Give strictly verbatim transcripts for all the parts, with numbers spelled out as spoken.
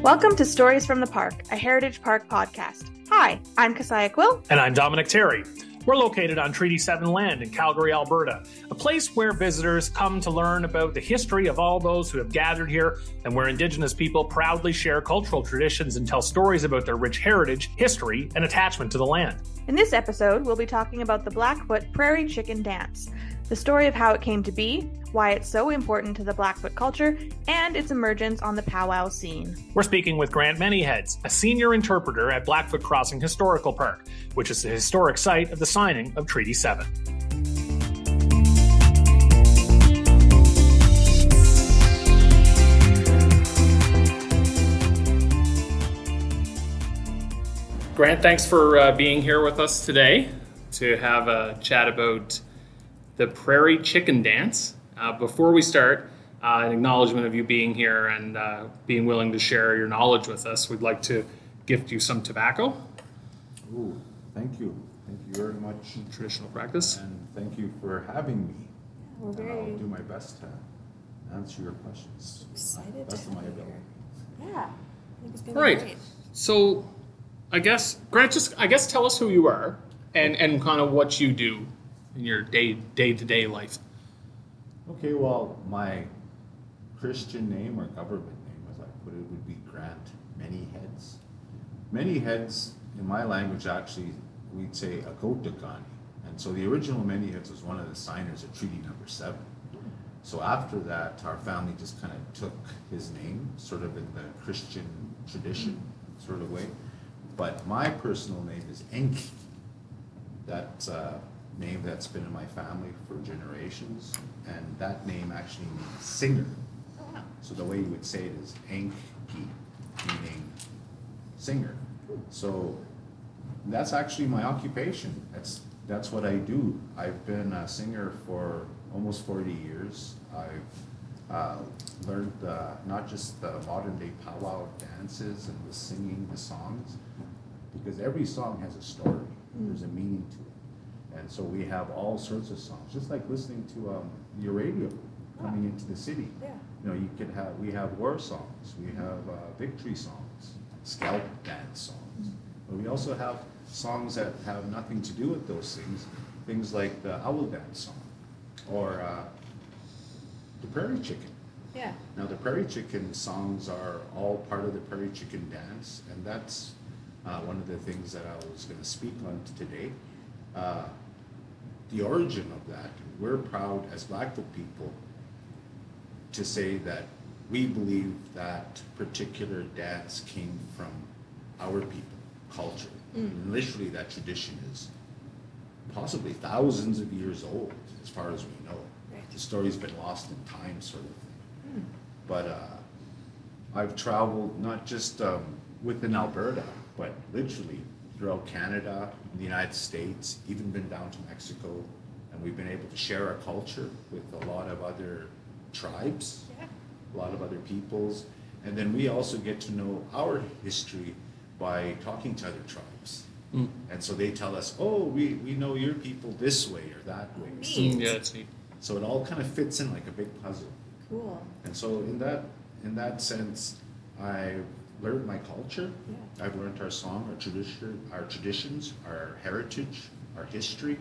Welcome to Stories from the Park, a Heritage Park podcast. Hi, I'm Keziah Quill. And I'm Dominic Terry. We're located on Treaty seven land in Calgary, Alberta, a place where visitors come to learn about the history of all those who have gathered here and where Indigenous people proudly share cultural traditions and tell stories about their rich heritage, history, and attachment to the land. In this episode, we'll be talking about the Blackfoot Prairie Chicken Dance, the story of how it came to be, why it's so important to the Blackfoot culture, and its emergence on the powwow scene. We're speaking with Grant Manyheads, a senior interpreter at Blackfoot Crossing Historical Park, which is the historic site of the signing of Treaty seven. Grant, thanks for uh, being here with us today to have a chat about the Prairie Chicken Dance. Uh, before we start, uh, an acknowledgement of you being here and uh, being willing to share your knowledge with us, we'd like to gift you some tobacco. Ooh, thank you. Thank you very much. Traditional practice. And thank you for having me. We're very and I'll do my best to answer your questions. Excited Best to of my have you ability. here. Yeah, I think it's gonna Right. be great. So, I guess Grant, just I guess tell us who you are and, and kind of what you do in your day day to day life. Okay, well, my Christian name or government name, as I put it, would be Grant Manyheads. Manyheads, in my language, actually, we'd say Agotagani. And so the original Manyheads was one of the signers of Treaty Number Seven. So after that, our family just kind of took his name, sort of in the Christian tradition sort of way. But my personal name is Enki. That's a name that's been in my family for generations, and that name actually means singer. So the way you would say it is Enki, meaning singer. So that's actually my occupation. That's that's what I do. I've been a singer for almost forty years. I've uh, learned uh, not just the modern day powwow dances and the singing the songs, because every song has a story. Mm. There's a meaning to it. And so we have all sorts of songs, just like listening to um, your radio coming into the city. Yeah. You know, you could have, we have war songs, we have uh, victory songs, scalp dance songs. But we also have songs that have nothing to do with those things, things like the owl dance song, or uh, the Prairie Chicken. Yeah. Now the Prairie Chicken songs are all part of the Prairie Chicken Dance, and that's uh, one of the things that I was going to speak on today. Uh, the origin of that, we're proud as Blackfoot people to say that we believe that particular dance came from our people, culture. Mm. And literally that tradition is possibly thousands of years old, as far as we know. Right. The story's been lost in time, sort of thing. Mm. But uh, I've traveled not just um, within Alberta, but literally throughout Canada, the United States, even been down to Mexico, and we've been able to share our culture with a lot of other tribes, yeah. a lot of other peoples, and then we also get to know our history by talking to other tribes. Mm. And so they tell us, oh, we, we know your people this way or that way. Neat. So, Yeah, it's neat. so it all kind of fits in like a big puzzle. Cool. And so in that in that sense, I've learned my culture. Yeah. I've learned our song, our tradition, our traditions, our heritage, our history.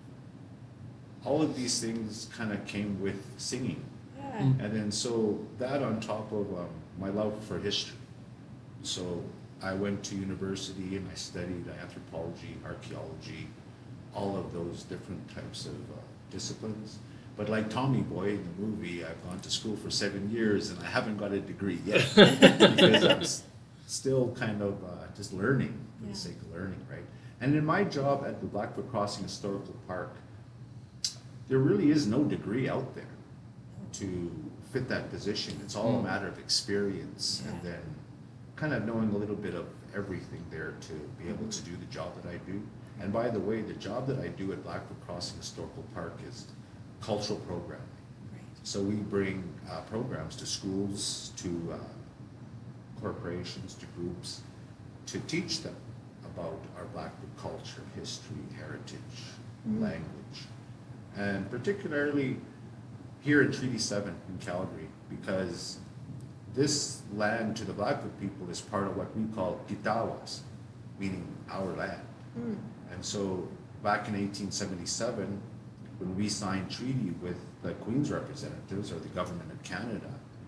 All of these things kind of came with singing. Yeah. Mm. And then so that on top of um, my love for history. So I went to university and I studied anthropology, archaeology, all of those different types of uh, disciplines. But like Tommy Boy in the movie, I've gone to school for seven years and I haven't got a degree yet because I'm s- still kind of uh, just learning for Yeah. the sake of learning, right? And in my job at the Blackfoot Crossing Historical Park, there really is no degree out there to fit that position. It's all Mm. a matter of experience and Yeah. then kind of knowing a little bit of everything there to be able to do the job that I do. And by the way, the job that I do at Blackfoot Crossing Historical Park is cultural programming. Great. So we bring uh, programs to schools, to uh, corporations, to groups, to teach them about our Blackfoot culture, history, heritage, Mm-hmm. language. And particularly here in Treaty seven in Calgary, because this land to the Blackfoot people is part of what we call Pitawas, meaning our land. Mm. And so back in eighteen seventy-seven, when we signed treaty with the Queen's representatives or the government of Canada,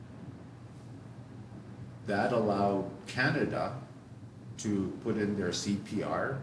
that allowed Canada to put in their C P R,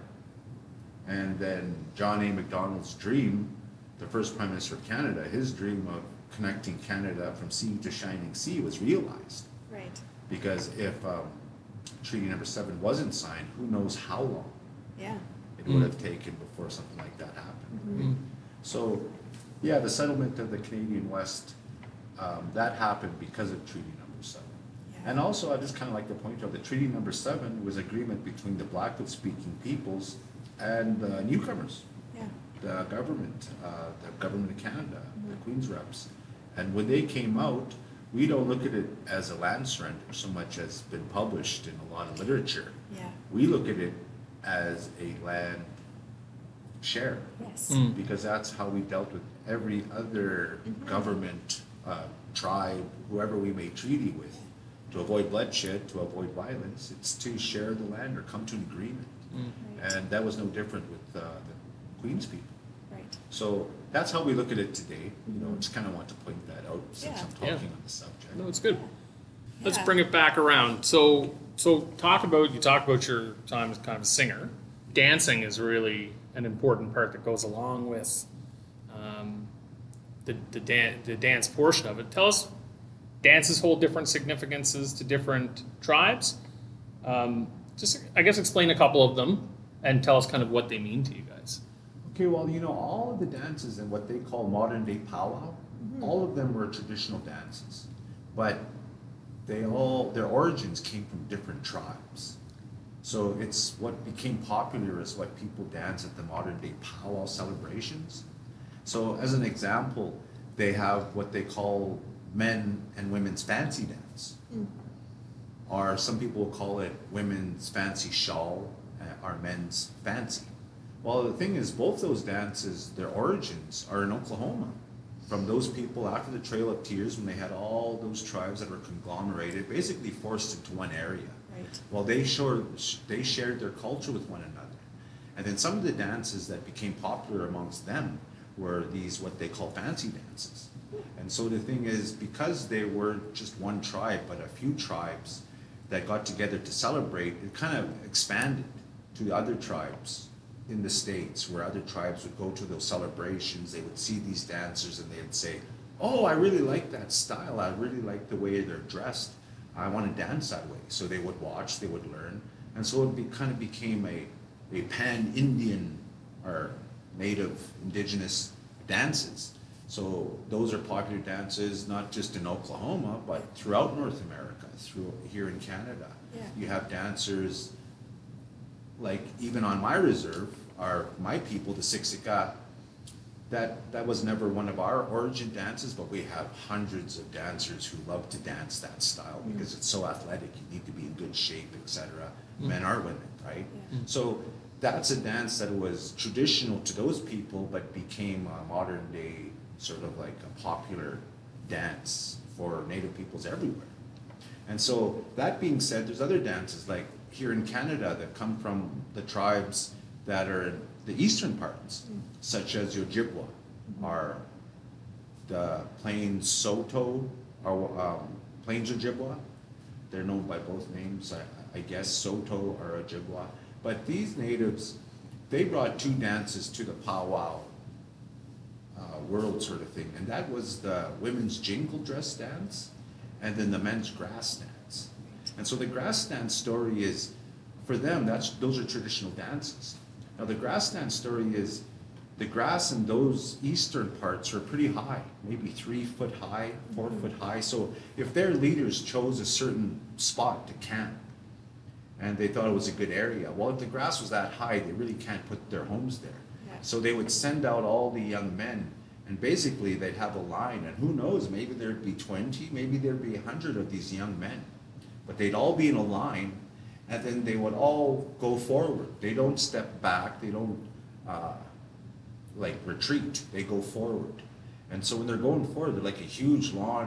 and then John A. Macdonald's dream, the first Prime Minister of Canada, his dream of connecting Canada from sea to shining sea was realized. Right. Because if um, Treaty Number Seven wasn't signed, who knows how long Yeah. it would have taken before something like that happened. Mm. So, yeah, the settlement of the Canadian West, um, that happened because of Treaty Number Seven. Yeah. And also, I just kind of like to point out that Treaty Number Seven was agreement between the Blackfoot-speaking peoples and the newcomers, Yeah. the government, uh, the government of Canada, the Queen's reps. And when they came out, we don't look at it as a land surrender so much as been published in a lot of literature. Yeah. We look at it as a land share, Yes. Mm. because that's how we dealt with every other Mhm. government, uh, tribe, whoever we made treaty with. To avoid bloodshed, to avoid violence, it's to share the land or come to an agreement. Mm. Right. And that was no different with uh, the Queen's people. Right. So that's how we look at it today. You know, just kind of want to point that out since Yeah. I'm talking Yeah. on the subject. No, it's good. Let's Yeah. bring it back around. So, so talk about you talk about your time as kind of a singer. Dancing is really an important part that goes along with um, the the, dan- the dance portion of it. Tell us, dances hold different significances to different tribes. Um, just, I guess, explain a couple of them and tell us kind of what they mean to you guys. Okay, well, you know, all of the dances in what they call modern day powwow, all of them were traditional dances, but they all, their origins came from different tribes. So it's what became popular is what people dance at the modern day powwow celebrations. So as an example, they have what they call men and women's fancy dance. Mm. Or some people call it women's fancy shawl, uh, or men's fancy. Well, the thing is, both those dances, their origins are in Oklahoma. From those people after the Trail of Tears, when they had all those tribes that were conglomerated, basically forced into one area. Right. Well, they shared, they shared their culture with one another. And then some of the dances that became popular amongst them were these, what they call fancy dances. And so the thing is, because they were just one tribe, but a few tribes that got together to celebrate, it kind of expanded to other tribes in the States, where other tribes would go to those celebrations, they would see these dancers and they'd say, oh, I really like that style, I really like the way they're dressed, I want to dance that way. So they would watch, they would learn, and so it be, kind of became a, a pan-Indian or native indigenous dances. So those are popular dances, not just in Oklahoma, but throughout North America, through here in Canada. Yeah. You have dancers, like even on my reserve, are my people, the Siksika, that, that was never one of our origin dances, but we have hundreds of dancers who love to dance that style because it's so athletic, you need to be in good shape, et cetera. Men or women, right? Yeah. So that's a dance that was traditional to those people, but became a modern day sort of like a popular dance for Native peoples everywhere. And so that being said, there's other dances like here in Canada that come from the tribes that are in the eastern parts, such as Ojibwa, or the Plains Soto, or um, Plains Ojibwa. They're known by both names, I, I guess, Soto or Ojibwa. But these natives, they brought two dances to the powwow uh, world sort of thing, and that was the women's jingle dress dance, and then the men's grass dance. And so the grass dance story is, for them, that's those are traditional dances. Now the grass dance story is, the grass in those eastern parts are pretty high, maybe three foot high, four mm-hmm. foot high. So if their leaders chose a certain spot to camp, and they thought it was a good area, well, if the grass was that high, they really can't put their homes there. Yeah. So they would send out all the young men, and basically they'd have a line, and who knows, maybe there'd be twenty, maybe there'd be a hundred of these young men. But they'd all be in a line, and then they would all go forward. They don't step back, they don't uh, like retreat, they go forward. And so when they're going forward, they're like a huge long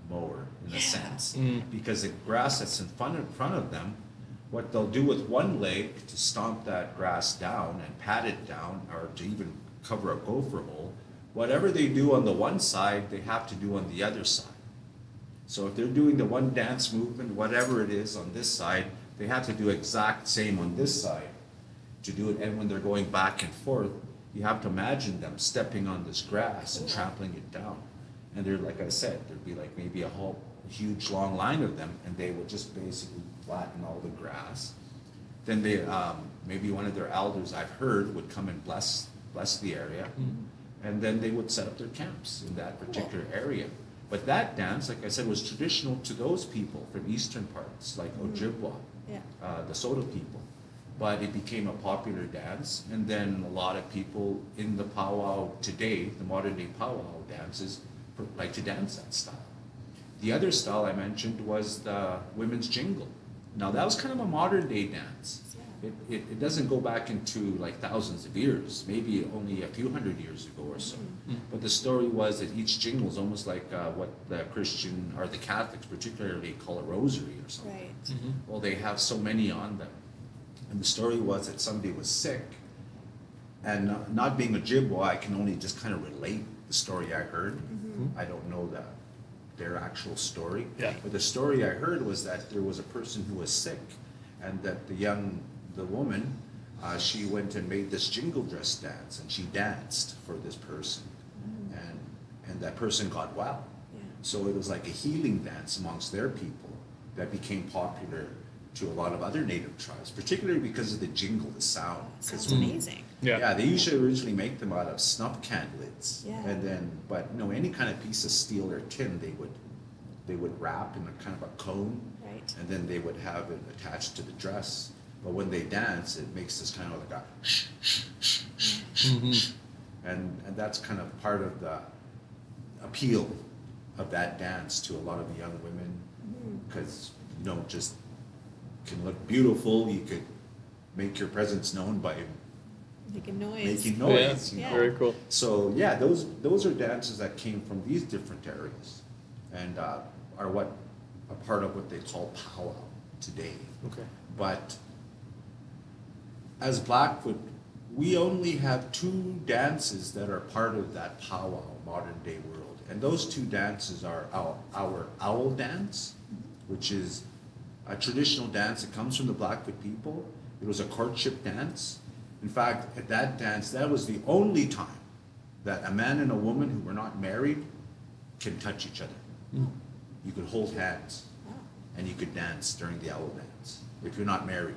mower in a Yeah. sense, Mm. because the grass that's in front, in front of them, what they'll do with one leg to stomp that grass down and pat it down, or to even cover a gopher hole, whatever they do on the one side, they have to do on the other side. So if they're doing the one dance movement, whatever it is on this side, they have to do exact same on this side to do it. And when they're going back and forth, you have to imagine them stepping on this grass and trampling it down. And they're, like I said, there'd be like maybe a whole a huge long line of them, and they would just basically flatten all the grass. Then they, um, maybe one of their elders, I've heard, would come and bless bless the area, and then they would set up their camps in that particular area. But that dance, like I said, was traditional to those people from eastern parts, like Ojibwa, Yeah. uh, the Soto people. But it became a popular dance, and then a lot of people in the powwow today, the modern day powwow dances, like to dance that style. The other style I mentioned was the women's jingle. Now that was kind of a modern day dance. It, it, it doesn't go back into like thousands of years, maybe only a few hundred years ago or so. Mm. But the story was that each jingle is almost like uh, what the Christian, or the Catholics particularly, call a rosary or something. Right. Mhm. Well, they have so many on them. And the story was that somebody was sick, and not, not being a Ojibwa, I can only just kind of relate the story I heard. I don't know the, their actual story. Yeah. But the story I heard was that there was a person who was sick, and that the young, the woman, uh, she went and made this jingle dress dance, and she danced for this person, and and that person got well. Yeah. So it was like a healing dance amongst their people that became popular to a lot of other native tribes, particularly because of the jingle, the sound. 'Cause Sounds amazing. Yeah. yeah, they usually originally make them out of snuff can lids. Yeah. And then, but you know, any kind of piece of steel or tin, they would, they would wrap in a kind of a cone, Right. and then they would have it attached to the dress. But when they dance, it makes this kind of like a shh, shh, shh, shh, shh, Mhm. shh. And, and that's kind of part of the appeal of that dance to a lot of the young women, because you don't just can look beautiful, you could make your presence known by Making noise. making Yeah, noise. You know? very cool. So yeah, those those are dances that came from these different areas, and uh, are what a part of what they call powwow today. Okay. But as Blackfoot, we only have two dances that are part of that powwow modern day world, and those two dances are our, our owl dance, which is a traditional dance that comes from the Blackfoot people. It was a courtship dance. In fact, at that dance, that was the only time that a man and a woman who were not married can touch each other. Mm. You could hold hands, Wow. and you could dance during the owl dance if you're not married.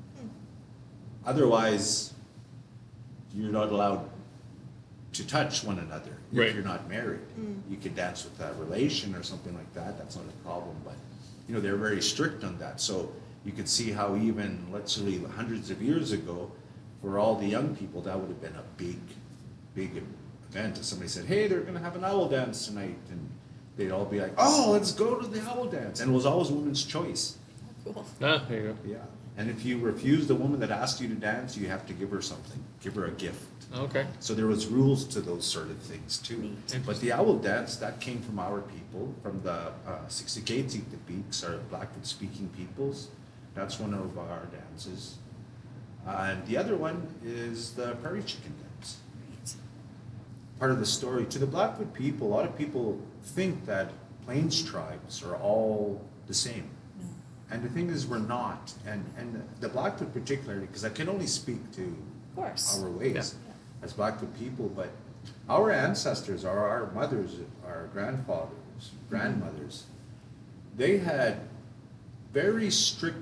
Otherwise, you're not allowed to touch one another if Right. you're not married. You could dance with a relation or something like that, that's not a problem, but you know, they're very strict on that. So you could see how even literally hundreds of years ago, for all the young people, that would have been a big, big event. If somebody said, hey, they're gonna have an owl dance tonight, and they'd all be like, oh, let's go to the owl dance. And it was always a woman's choice. Cool. Ah, there you Yeah. And if you refuse the woman that asked you to dance, you have to give her something, give her a gift. go. Okay. So there was rules to those sort of things too. Neat. But the owl dance, that came from our people, from the uh, Sixiketsi, the Beaks, our Blackfoot speaking peoples. That's one of our dances. Uh, and the other one is the prairie chicken dance. Great. Part of the story, to the Blackfoot people, a lot of people think that Plains tribes are all the same. No. And the thing is, we're not. And, and the Blackfoot particularly, because I can only speak to Of course. our ways Yeah. as Blackfoot people, but our ancestors, our, our mothers, our grandfathers, grandmothers, they had very strict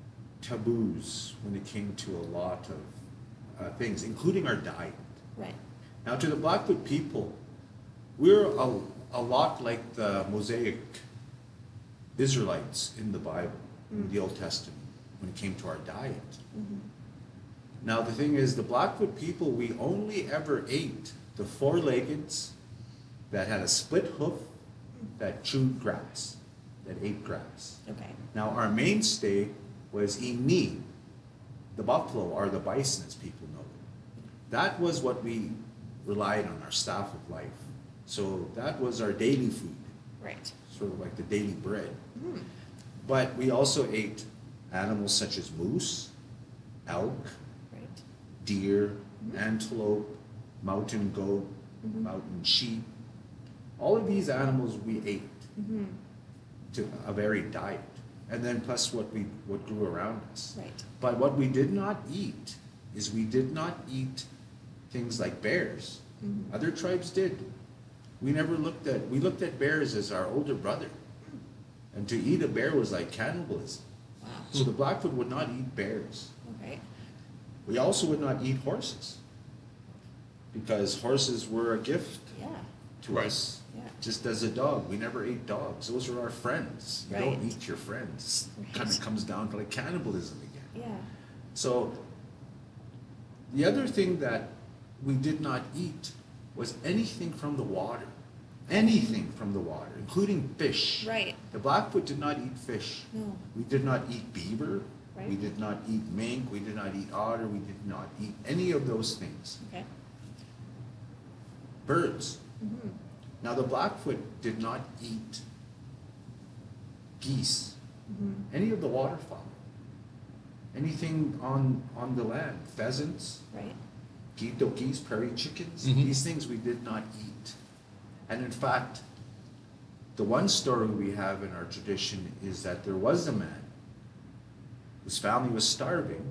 taboos when it came to a lot of uh, things, including our diet. Right. Now, to the Blackfoot people, we're a, a lot like the Mosaic Israelites in the Bible, in the Old Testament, when it came to our diet. Now, the thing is, the Blackfoot people, we only ever ate the four-leggeds that had a split hoof that chewed grass, that ate grass. Okay. Now, our mainstay was Ini, the buffalo, or the bison, as people know it. That was what we relied on, our staff of life. So that was our daily food. Right. sort of like the daily bread. Mm. But we also ate animals such as moose, elk, Right. deer, antelope, mountain goat, Mhm. mountain sheep. All of these animals we ate Mm-hmm. to a varied diet. And then plus what we what grew around us. Right. But what we did not eat is we did not eat things like bears. Mhm. Other tribes did. We never looked at we looked at bears as our older brother. And to eat a bear was like cannibalism. Wow. So the Blackfoot would not eat bears. Okay. We also would not eat horses. Because horses were a gift Yeah. to Right. us. Yeah. Just as a dog, we never ate dogs. Those are our friends. You don't Right. eat your friends. Right. Kind of comes down to like cannibalism again. Yeah. So the other thing that we did not eat was anything from the water. Anything from the water, including fish. Right. The Blackfoot did not eat fish. No. We did not eat beaver. Right. We did not eat mink. We did not eat otter. We did not eat any of those things. Okay. Birds. Mm-hmm. Now the Blackfoot did not eat geese, Mm-hmm. any of the waterfowl, anything on on the land, pheasants, Right. Guido geese, prairie chickens. Mhm. These things we did not eat. And in fact, the one story we have in our tradition is that there was a man whose family was starving,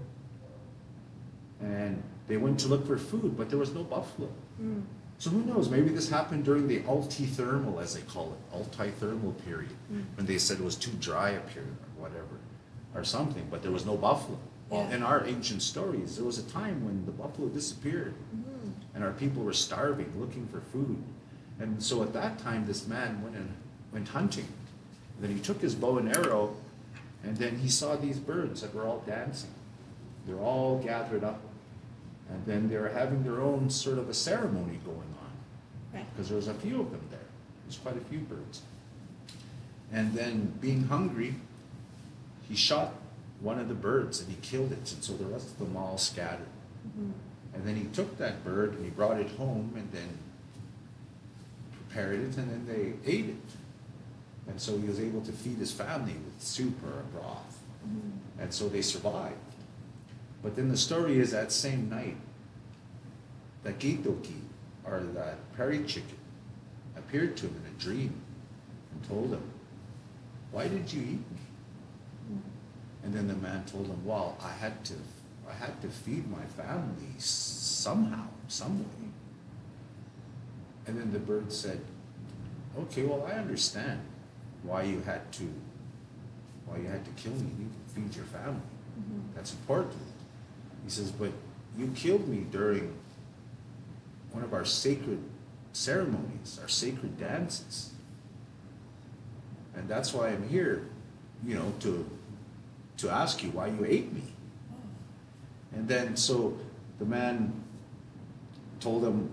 and they went to look for food, but there was no buffalo. Mm. So who knows, maybe this happened during the altithermal, as they call it, altithermal period, Mm. when they said it was too dry a period or whatever, or something, but there was no buffalo. Well, Yeah. in our ancient stories, there was a time when the buffalo disappeared, Mm-hmm. and our people were starving, looking for food. And so at that time, this man went and went hunting. And then he took his bow and arrow, and then he saw these birds that were all dancing. They're all gathered up. And then they were having their own sort of a ceremony going on, Right. because there was a few of them there. There's quite a few birds. And then, being hungry, he shot one of the birds and he killed it, and so the rest of them all scattered. Mm-hmm. And then he took that bird and he brought it home and then prepared it, and then they ate it. And so he was able to feed his family with soup or a broth. Mm-hmm. And so they survived. But then the story is that same night, that Gitoki, or that prairie chicken, appeared to him in a dream and told him, "Why did you eat me?" And then the man told him, "Well, I had to, I had to feed my family somehow, some way." And then the bird said, "Okay, well, I understand why you had to, why you had to kill me. You can feed your family. Mm-hmm. That's important." He says, "But you killed me during one of our sacred ceremonies, our sacred dances. And that's why I'm here, you know, to to ask you why you ate me." And then so the man told him,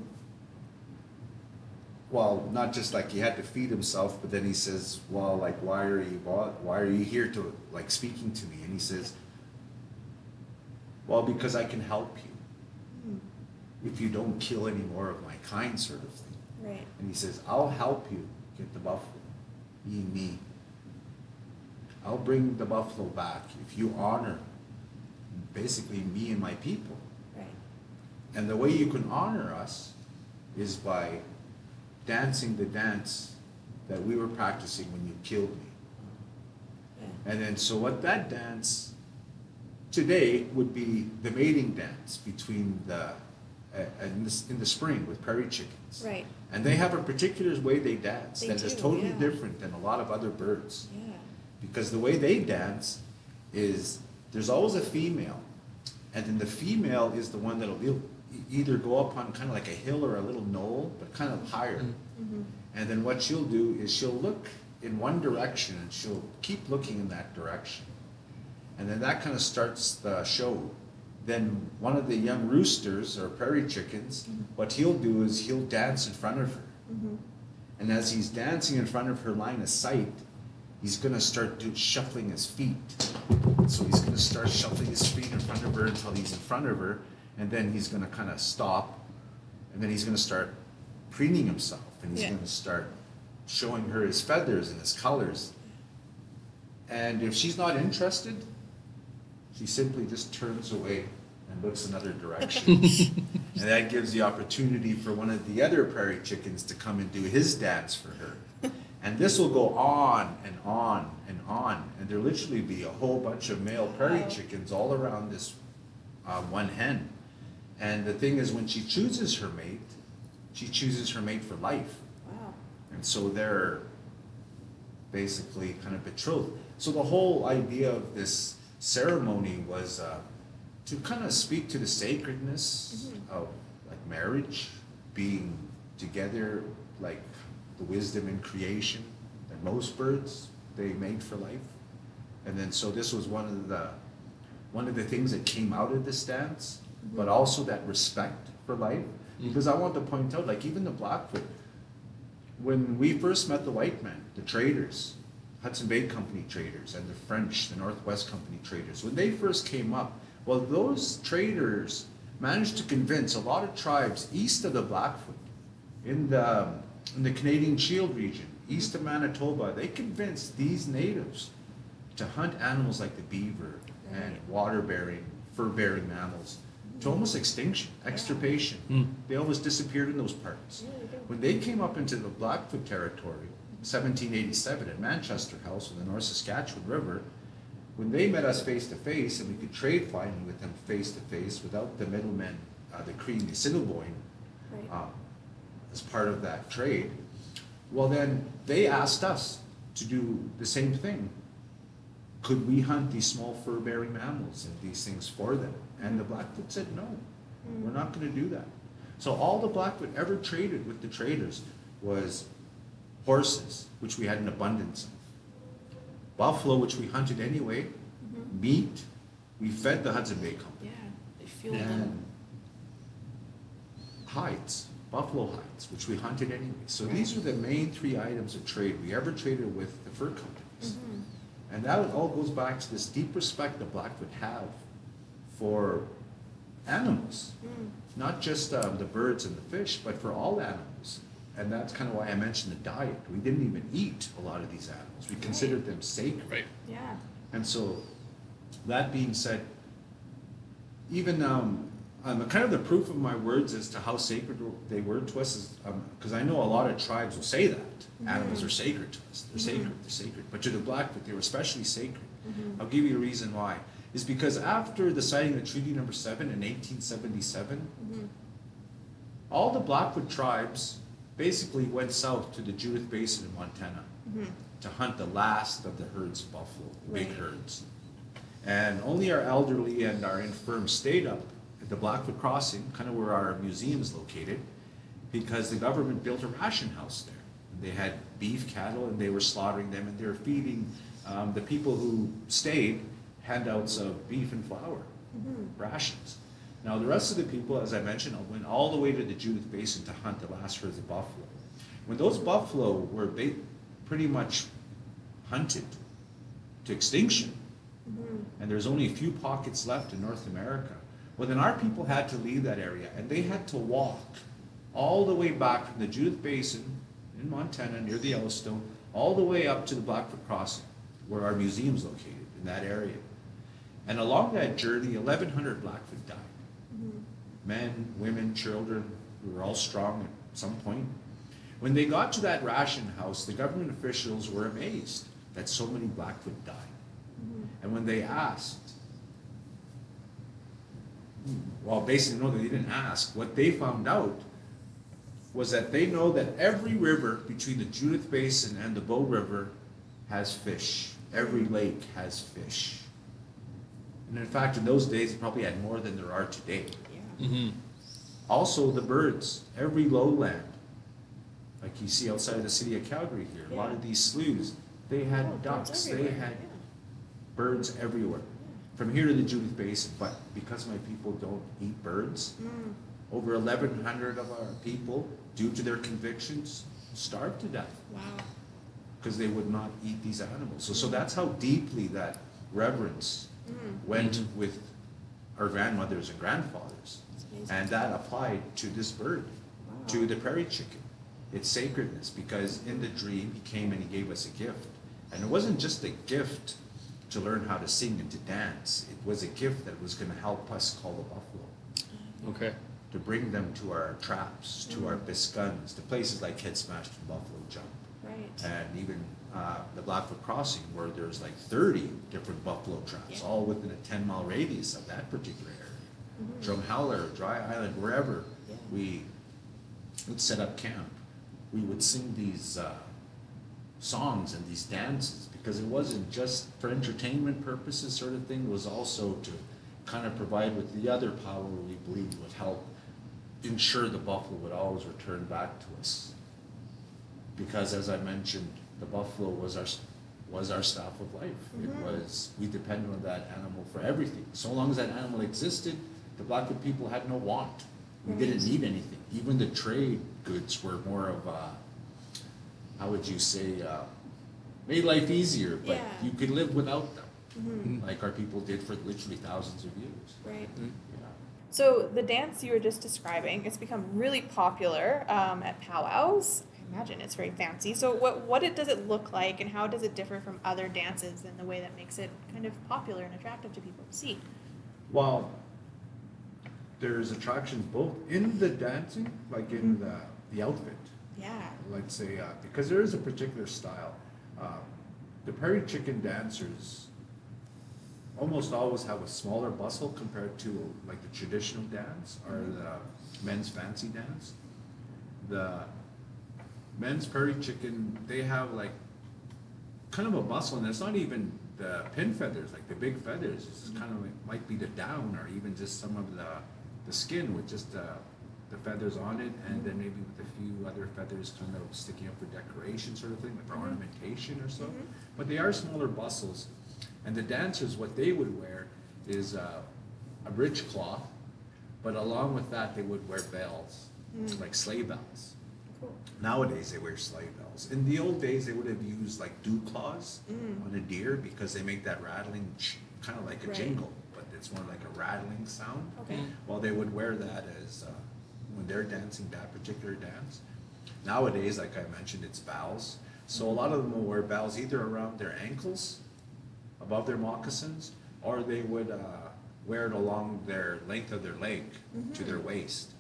well, not just like he had to feed himself, but then he says, "Well, like, why are you why, why are you here to like speaking to me?" And he says, "Well, because I can help you if you don't kill any more of my kind," sort of thing. Right. And he says, "I'll help you get the buffalo, ye and me. I'll bring the buffalo back if you honor basically me and my people. Right. And the way you can honor us is by dancing the dance that we were practicing when you killed me." Yeah. And then so what that dance today would be the mating dance between the uh, in, the, in the spring with prairie chickens. Right. And they have a particular way they dance They that is do, totally yeah. different than a lot of other birds. Yeah. Because the way they dance is there's always a female, and then the female is the one that'll e- either go up on kind of like a hill or a little knoll, but kind of higher. Mm-hmm. And then what she'll do is she'll look in one direction and she'll keep looking in that direction. And then that kind of starts the show. Then one of the young roosters or prairie chickens, Mhm. what he'll do is he'll dance in front of her. Mm-hmm. And as he's dancing in front of her line of sight, he's gonna start do, shuffling his feet. So he's gonna start shuffling his feet in front of her until he's in front of her, and then he's gonna kind of stop, and then he's gonna start preening himself, and he's Yeah. gonna start showing her his feathers and his colors. And if she's not interested, she simply just turns away and looks another direction. And that gives the opportunity for one of the other prairie chickens to come and do his dance for her. And this will go on and on and on. And there'll literally be a whole bunch of male prairie chickens all around this uh, one hen. And the thing is, when she chooses her mate, she chooses her mate for life. Wow. And so they're basically kind of betrothed. So the whole idea of this ceremony was uh, to kind of speak to the sacredness mm-hmm. of like marriage, being together, like the wisdom in creation that most birds they made for life. And then so this was one of the one of the things that came out of this dance, mm-hmm. but also that respect for life. Mm-hmm. Because I want to point out, like even the Blackfoot, when we first met the white men, the traders, Hudson Bay Company traders and the French, the Northwest Company traders, when they first came up, well, those traders managed to convince a lot of tribes east of the Blackfoot, in the, in the Canadian Shield region, east of Manitoba, they convinced these natives to hunt animals like the beaver and water-bearing, fur-bearing mammals to almost extinction, extirpation. Mm. They almost disappeared in those parts. When they came up into the Blackfoot territory, seventeen eighty-seven at Manchester House on the North Saskatchewan River, when they met us face to face and we could trade finally with them face to face without the middlemen, uh, the Cree and the Assiniboine, Right. uh, as part of that trade, well then they asked us to do the same thing. Could we hunt these small fur-bearing mammals and these things for them? And the Blackfoot said, no, Mm. we're not going to do that. So all the Blackfoot ever traded with the traders was horses, which we had an abundance of, buffalo, which we hunted anyway, Mm-hmm. meat, we fed the Hudson Bay Company, Yeah, they fueled and them. hides, buffalo hides, which we hunted anyway. So Right. these are the main three items of trade we ever traded with the fur companies. Mhm. And that all goes back to this deep respect that Blackfoot have for animals, Mm. not just um, the birds and the fish, but for all animals. And that's kind of why I mentioned the diet. We didn't even eat a lot of these animals. We considered them sacred. Right. Yeah. And so, that being said, even um, um, kind of the proof of my words as to how sacred they were to us is, because I know a lot of tribes will say that. Animals are sacred to us. They're sacred, they're sacred. But to the Blackfoot, they were especially sacred. Mhm. I'll give you a reason why. Is because after the signing of Treaty Number seven in eighteen seventy-seven, Mhm. all the Blackfoot tribes basically went south to the Judith Basin in Montana Mhm. to hunt the last of the herds of buffalo, the big Right. herds. And only our elderly and our infirm stayed up at the Blackfoot Crossing, kind of where our museum is located, because the government built a ration house there. And they had beef cattle and they were slaughtering them and they were feeding um, the people who stayed handouts of beef and flour, Mhm. rations. Now the rest of the people, as I mentioned, went all the way to the Judith Basin to hunt the last herds of buffalo. When those buffalo were ba- pretty much hunted to extinction, Mhm. and there's only a few pockets left in North America, well then our people had to leave that area and they had to walk all the way back from the Judith Basin in Montana near the Yellowstone, all the way up to the Blackfoot Crossing, where our museum's located, in that area. And along that journey, eleven hundred Blackfoot died. Mhm. Men, women, children, who were all strong at some point. When they got to that ration house, the government officials were amazed that so many Blackfoot died. Mhm. And when they asked, well, basically, no, they didn't ask. What they found out was that they know that every river between the Judith Basin and the Bow River has fish. Every lake has fish. And in fact, in those days, it probably had more than there are today. Yeah. Mm-hmm. Also, the birds, every lowland, like you see outside the city of Calgary here, a lot Yeah. of these sloughs, they had Oh, birds ducks, they everywhere, had yeah. birds everywhere. From here to the Judith Basin, but because my people don't eat birds, Mm. over eleven hundred of our people, due to their convictions, starved to death Wow. because they would not eat these animals. So, so that's how deeply that reverence Mm. went Mhm. with our grandmothers and grandfathers. That's amazing. And that applied to this bird, Wow. to the prairie chicken. its sacredness, because in the dream he came and he gave us a gift. And it wasn't just a gift to learn how to sing and to dance. It was a gift that was going to help us call the buffalo. Okay. To bring them to our traps, to our biscuns, to places like Head Smash and Buffalo Jump. Right. And even uh, the Blackfoot Crossing, where there's like thirty different buffalo traps, Yeah. all within a ten mile radius of that particular area. Drumheller, Dry Island, wherever Yeah. we would set up camp, we would sing these uh, songs and these dances, because it wasn't just for entertainment purposes sort of thing, it was also to kind of provide with the other power we believed would help ensure the buffalo would always return back to us. Because as I mentioned, the buffalo was our was our staff of life. It was, we depended on that animal for everything. So long as that animal existed, the Blackfoot people had no want. We didn't need anything. Even the trade goods were more of a, how would you say, uh, made life easier, but Yeah. you could live without them, like our people did for literally thousands of years. Right. Yeah. So the dance you were just describing, it's become really popular um, at powwows. I imagine it's very fancy. So what what it, does it look like, and how does it differ from other dances in the way that makes it kind of popular and attractive to people to see? Well, there's attractions both in the dancing, like in the, the outfit. Yeah. Let's say, uh, because there is a particular style. Um, the Prairie Chicken dancers almost always have a smaller bustle compared to like the traditional dance or the men's fancy dance. The men's Prairie Chicken, they have like kind of a bustle, and it's not even the pin feathers, like the big feathers. It's kind of like, might be the down, or even just some of the the skin with just the the feathers on it, and then maybe with a few other feathers kind of sticking up for decoration sort of thing, like for ornamentation or so. But they are smaller bustles, and the dancers, what they would wear is uh, a rich cloth, but along with that they would wear bells, like sleigh bells. Cool. Nowadays they wear sleigh bells. In the old days they would have used like dew claws on a deer, because they make that rattling, kind of like a Right. jingle, but it's more like a rattling sound. Okay. Well, they would wear that as uh, when they're dancing that particular dance. Nowadays, like I mentioned, it's bells. So a lot of them will wear bells either around their ankles, above their moccasins, or they would uh, wear it along their length of their leg to their waist.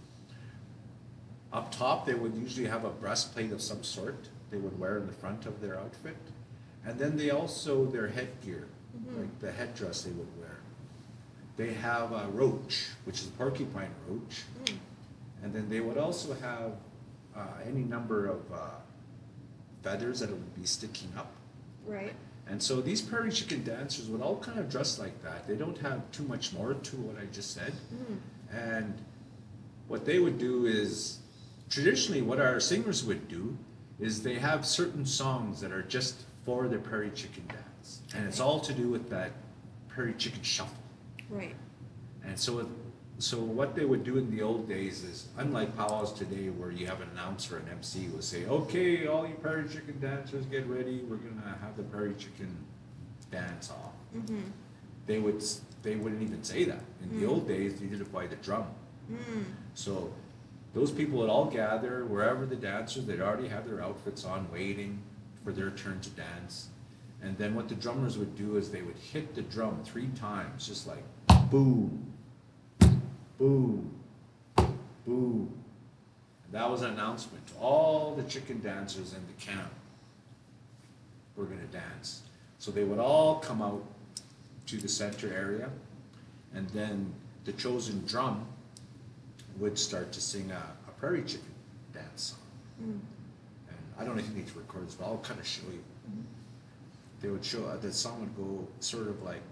Up top, they would usually have a breastplate of some sort they would wear in the front of their outfit. And then they also, their headgear, like the headdress they would wear. They have a roach, which is a porcupine roach. And then they would also have uh, any number of uh, feathers that would be sticking up. Right. And so these Prairie Chicken dancers would all kind of dress like that. They don't have too much more to what I just said. And what they would do is, traditionally what our singers would do is they have certain songs that are just for the Prairie Chicken dance. And it's all to do with that Prairie Chicken shuffle. Right. And so, it, so what they would do in the old days is, unlike powwows today, where you have an announcer, an M C, who will say, "Okay, all you Prairie Chicken dancers, get ready. We're gonna have the Prairie Chicken dance off." Mm-hmm. They would, s- they wouldn't even say that. In the old days, they did it by the drum. Mm. So, those people would all gather wherever the dancers, they'd already have their outfits on, waiting for their turn to dance. And then what the drummers would do is they would hit the drum three times, just like boom, boom, boom. And that was an announcement to all the chicken dancers in the camp. We're gonna dance. So they would all come out to the center area, and then the chosen drum would start to sing a, a Prairie Chicken dance song. Mm. And I don't know if you need to record this, but I'll kind of show you. They would show, uh, the song would go sort of like,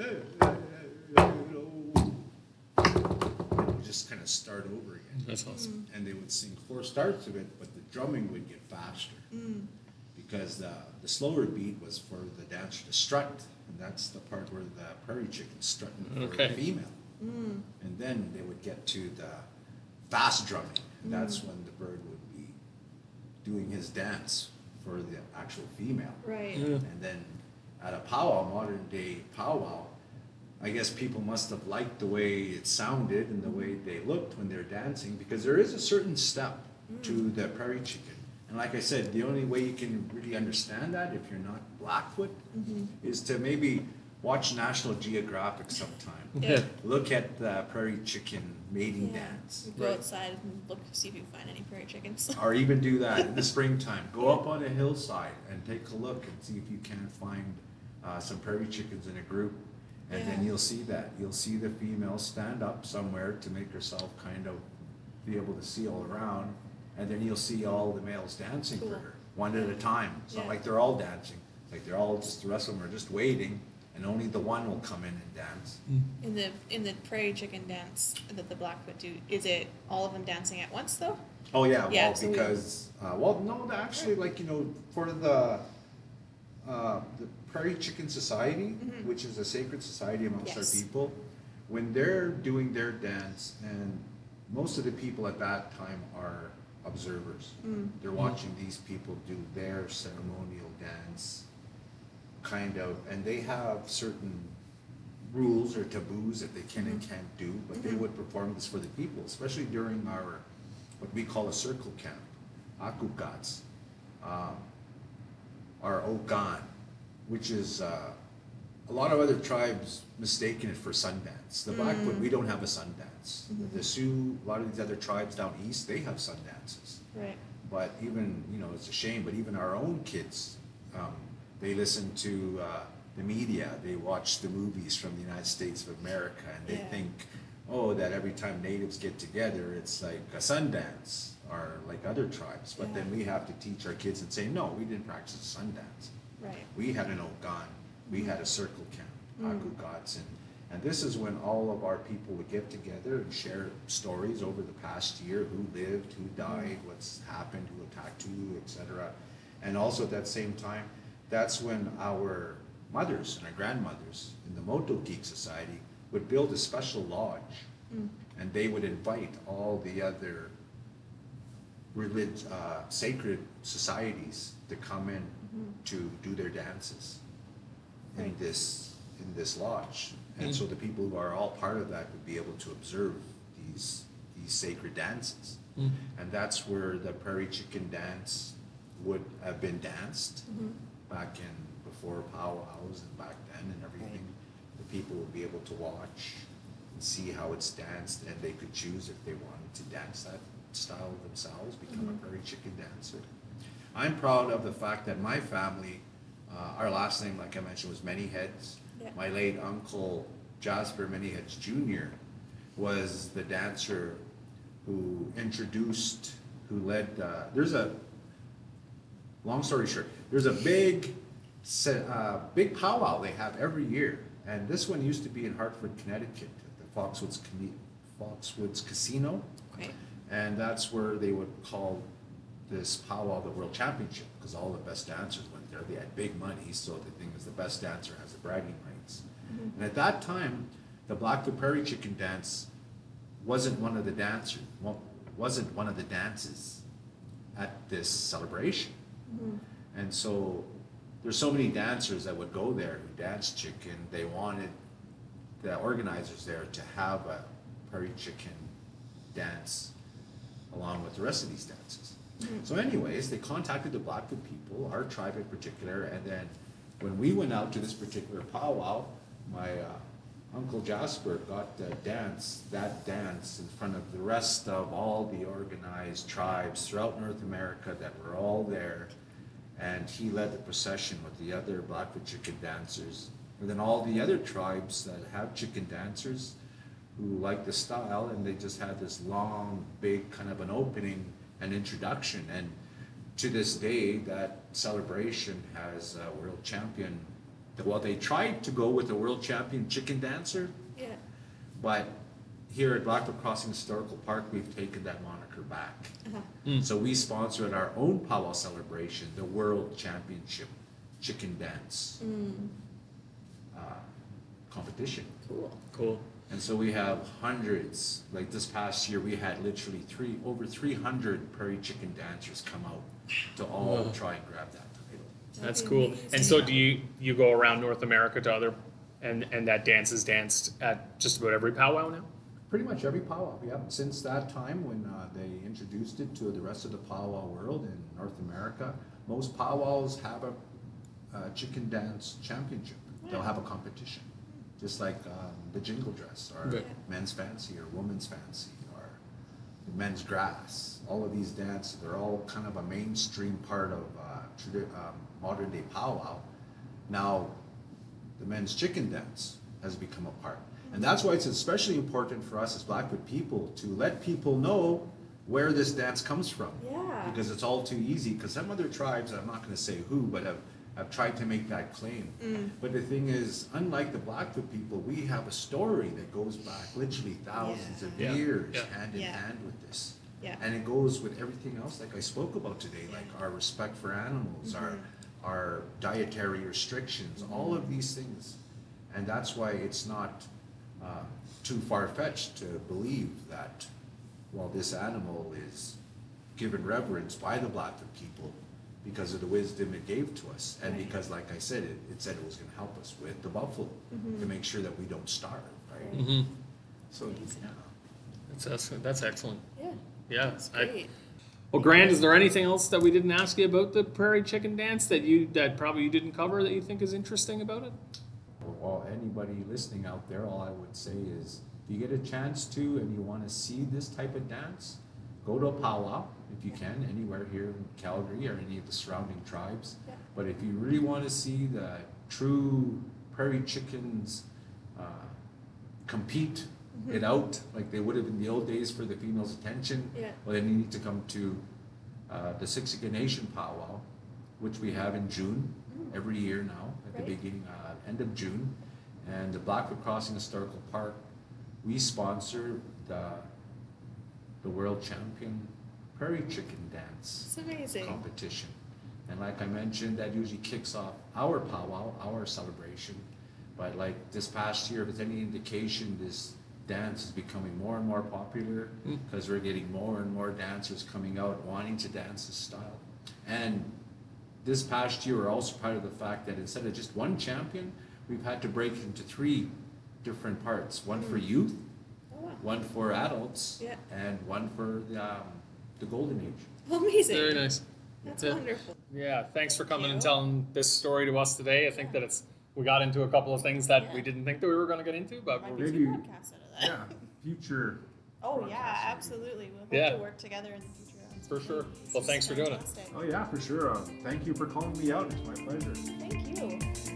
it would just kind of start over again. That's awesome. And they would sing four starts of it, but the drumming would get faster. Because the, the slower beat was for the dancer to strut, and that's the part where the prairie chicken's strutting for Okay. the female. And then they would get to the fast drumming, and that's when the bird would be doing his dance for the actual female. Right. Yeah. And then at a powwow, modern day powwow, I guess people must have liked the way it sounded and the way they looked when they're dancing, because there is a certain step to the prairie chicken. And like I said, the only way you can really understand that if you're not Blackfoot is to maybe watch National Geographic sometime. Yeah. Look at the prairie chicken mating Yeah. dance. You go outside and look, see if you can find any prairie chickens. Or even do that in the springtime. Go up on a hillside and take a look and see if you can find uh, some prairie chickens in a group. And then Yeah. you'll see that. You'll see the female stand up somewhere to make herself kind of be able to see all around. And then you'll see all the males dancing for Cool. her, one at a time. It's not Yeah. like they're all dancing. It's like they're all just, the rest of them are just waiting, and only the one will come in and dance. In the in the prairie chicken dance that the Blackfoot do, is it all of them dancing at once though? Oh, yeah, Yeah, well, so we- because, uh, well, no, actually, like, you know, for the, uh, the Prairie Chicken Society, Mhm. which is a sacred society amongst our Yes. people, when they're doing their dance, and most of the people at that time are observers. Mm. They're watching these people do their ceremonial dance, kind of, and they have certain rules or taboos that they can and Mhm. can't do, but they Mhm. would perform this for the people, especially during our, what we call a circle camp, akukats, um, or ogan, which is, uh, a lot of other tribes mistaken it for Sundance. The Blackfoot, Mm. we don't have a Sundance. Mhm. The Sioux, a lot of these other tribes down east, they have Sundances. Right. But even, you know, it's a shame, but even our own kids, um, they listen to uh, the media, they watch the movies from the United States of America, and they Yeah. think, oh, that every time natives get together, it's like a Sundance, or like other tribes. But then Yeah. we have to teach our kids and say, no, we didn't practice a Sundance. Right. We had an Ogan, we had a circle camp, Mm. Akugats, and, and this is when all of our people would get together and share stories over the past year, who lived, who died, what's happened, who attacked who, et cetera. And also at that same time, that's when our mothers and our grandmothers in the Moto Geek Society would build a special lodge, Mm. and they would invite all the other relig- uh, sacred societies to come in Mhm. to do their dances in Right. this in this lodge, and so the people who are all part of that would be able to observe these these sacred dances, Mm. and that's where the prairie chicken dance would have been danced Mhm. back in before powwows and back then and everything. The people would be able to watch and see how it's danced, and they could choose if they wanted to dance that style themselves, become Mhm. a prairie chicken dancer. I'm proud of the fact that my family, uh, our last name, like I mentioned, was Many Heads. Yeah. My late uncle Jasper Many Heads Junior was the dancer who introduced, who led. Uh, there's a long story short. There's a big, se- uh, big powwow they have every year, and this one used to be in Hartford, Connecticut, at the Foxwoods Cane- Foxwoods Casino. Okay. And that's where they would call this powwow the World Championship, because all the best dancers went there. They had big money, so the thing was the best dancer has the bragging rights. Mhm. And at that time, the Blackfoot Prairie Chicken Dance wasn't one of the dancers, wasn't one of the dances at this celebration. Mhm. And so there's so many dancers that would go there who danced chicken. They wanted the organizers there to have a prairie chicken dance along with the rest of these dances. Mhm. So anyways, they contacted the Blackfoot people, our tribe in particular, and then when we went out to this particular powwow, my uh, Uncle Jasper got the dance, that dance in front of the rest of all the organized tribes throughout North America that were all there. And he led the procession with the other Blackfoot chicken dancers. And then all the other tribes that have chicken dancers who like the style, and they just had this long, big kind of an opening and introduction. And to this day, that celebration has a world champion Well, they tried to go with a world champion chicken dancer, Yeah. but here at Blackfoot Crossing Historical Park, we've taken that moniker back. Uh-huh. Mm. So we sponsored our own powwow celebration, the World Championship Chicken Dance Mm. uh, competition. Cool. Cool. And so we have hundreds, like this past year, we had literally three, over three hundred prairie chicken dancers come out to all Wow. try and grab that title. That's That'd be cool. amazing. And so do you, you go around North America to other, and, and that dance is danced at just about every powwow now? Pretty much every powwow, yeah. Since that time when uh, they introduced it to the rest of the powwow world in North America, most powwows have a, a chicken dance championship. They'll have a competition, just like um, the jingle dress or Right. men's fancy or women's fancy or men's grass. All of these dances, they're all kind of a mainstream part of uh, tradi- um, modern day powwow. Now, the men's chicken dance has become a part. And that's why it's especially important for us as Blackfoot people to let people know where this dance comes from. Yeah. Because it's all too easy, because some other tribes, I'm not gonna say who, but have, have tried to make that claim. Mm. But the thing is, unlike the Blackfoot people, we have a story that goes back literally thousands of Yeah. years, Yeah. hand in Yeah. hand with this. Yeah. And it goes with everything else like I spoke about today, like Yeah. our respect for animals, our, Mhm. our dietary restrictions, all of these things. And that's why it's not uh, too far-fetched to believe that, well, this animal is given reverence by the Blackfoot people because of the wisdom it gave to us. And Right. because, like I said, it, it said it was gonna help us with the buffalo to make sure that we don't starve, right? Mm-hmm. So, Amazing. yeah. That's, that's, that's excellent. Yeah. Yeah. That's I- great. Well, Grant, is there anything else that we didn't ask you about the prairie chicken dance that you, that probably you didn't cover that you think is interesting about it? Well, anybody listening out there, all I would say is, if you get a chance to and you want to see this type of dance, go to a powwow if you can, anywhere here in Calgary or any of the surrounding tribes. Yeah. But if you really want to see the true prairie chickens uh, compete it out like they would have in the old days for the females' attention, Yeah. well, then you need to come to uh, the Siksika Nation powwow, which we have in June Mm. every year now, at the Right. beginning, uh, end of June. And the Blackfoot Crossing Historical Park, we sponsor the, the world champion prairie chicken dance It's amazing. competition. And like I mentioned, that usually kicks off our powwow, our celebration. But like this past year, if it's any indication, this dance is becoming more and more popular Mm. because we're getting more and more dancers coming out wanting to dance this style. And this past year, we're also proud of the fact that instead of just one champion, we've had to break it into three different parts. One for youth, Oh, wow. one for adults, Yeah. and one for the, um, the golden age. Amazing. Very nice. That's Yeah. wonderful. Yeah, thanks for coming you. and telling this story to us today. I think that it's, we got into a couple of things that we Yeah. didn't think that we were gonna get into, but Might we're be Maybe- two podcasts out of that. Yeah, future. Oh broadcast, yeah, maybe. absolutely. We'll have Yeah. to work together in the future. on For something. sure. This Well, is thanks for doing it. fantastic. Oh yeah, for sure. Uh, thank you for calling me out. It's my pleasure. Thank you.